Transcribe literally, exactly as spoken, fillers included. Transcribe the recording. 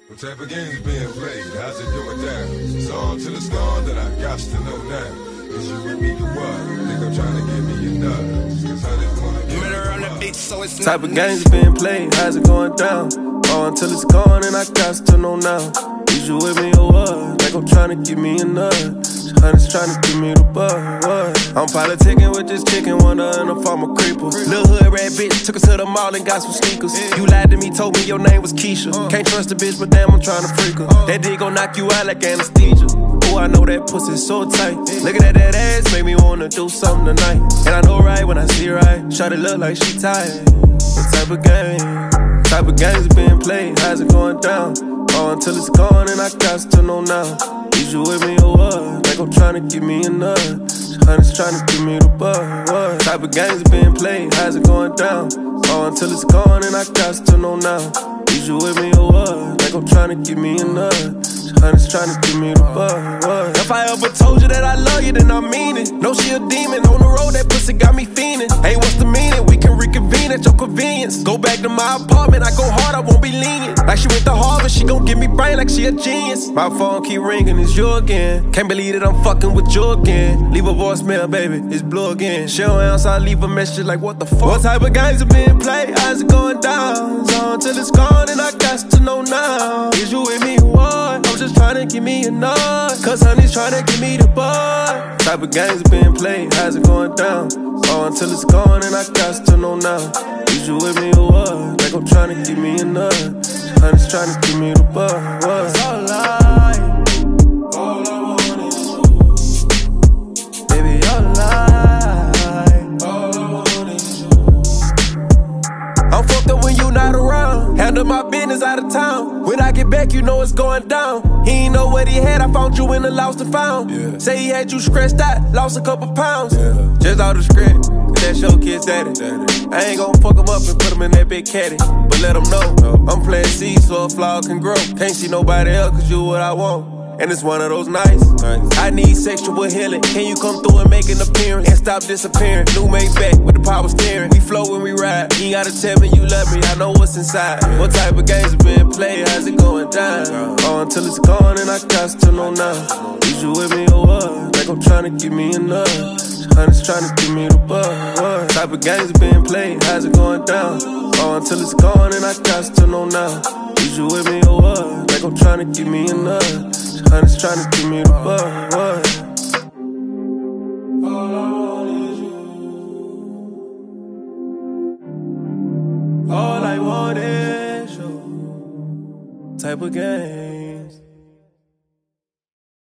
What type of games being played? How's it going down? It's on till it's gone, then I got to know now. Is you with me, you what? Think I'm trying to give me your nuts? Cause I just wanna give me your beat, so it's type of games being played, how's it going down? Oh, until it's gone and I got to know now. Is you with me or what? Think I'm trying to give me a nut. Honey's trying to give me the bug, what? I'm politicking with this chicken, wondering if I'm a creeper. Lil' hood rat bitch, took her to the mall and got some sneakers. You lied to me, told me your name was Keisha. Can't trust a bitch, but damn, I'm trying to freak her. That dick gon' knock you out like anesthesia. Oh, I know that pussy's so tight. Looking at that ass, make me wanna do something tonight. And I know right when I see right, shawty look like she tired. What type of game? Type of games being played, how's it going down? Oh, until it's gone and I got to know now. Is you with me or what? Think I'm trying to give me a nut. Honey's trying to give me the bug, what? Type of games being played, how's it going down? Oh, until it's gone and I got to know now. Is you with me or what? Think I'm trying to give me a nut. Honey's trying to give me the bug, what? If I ever told you that I love you, then I mean it. Know she a demon, on the road that pussy got me fiending. Hey, what's the meaning? We can reconvene at your convenience. Go back to my apartment, I go hard, I won't be lenient. Like she went to Harvard, she gon' give me brain like she a genius. My phone keep ringing, it's you again. Can't believe that I'm fucking with you again. Leave a voicemail, baby, it's blue again. She don't answer, I leave a message like what the fuck. What type of games are being played? How's it going down? It's on till it's gone and I got to know now. Is you with me or what? I'm just trying to give me a nut. Cause honey's trying to give me the bud. Type of games being played, how's it going down? Oh, until it's gone and I got to know now. Is you with me or what? Like I'm trying to give me a nut. Honey's trying to give me the bud, what? It's all I, all I want is you. Baby, all I, all I want is you. I'm fucked up when you not around. Handle my business out of town. When I get back, you know it's going down. He ain't know what he had, I found you in the lost and found. Yeah. Say he had you scratched out, lost a couple pounds. Yeah. Just out the script, that's your kid's daddy. daddy. I ain't gon' fuck him up and put him in that big caddy. But let him know, no. I'm planting seeds so a flower can grow. Can't see nobody else cause you what I want. And it's one of those nights. Nice. I need sexual healing. Can you come through and make an appearance and stop disappearing? New made back with the power steering. We flow when we ride. You ain't gotta tell me you love me. I know what's inside. Yeah. What type of games being played? How's it going down? Yeah. Oh, until it's gone and I got to know now. Is you with me or what? Like I'm trying to give me a nut. Honey's trying to give me the bug, what? Type of games being played? How's it going down? Oh, until it's gone and I got to know now. Is you with me or what? Like I'm trying to give me a nut. Honey's trying to give me the bug, what? All I want is you. All I want is you. Type of game.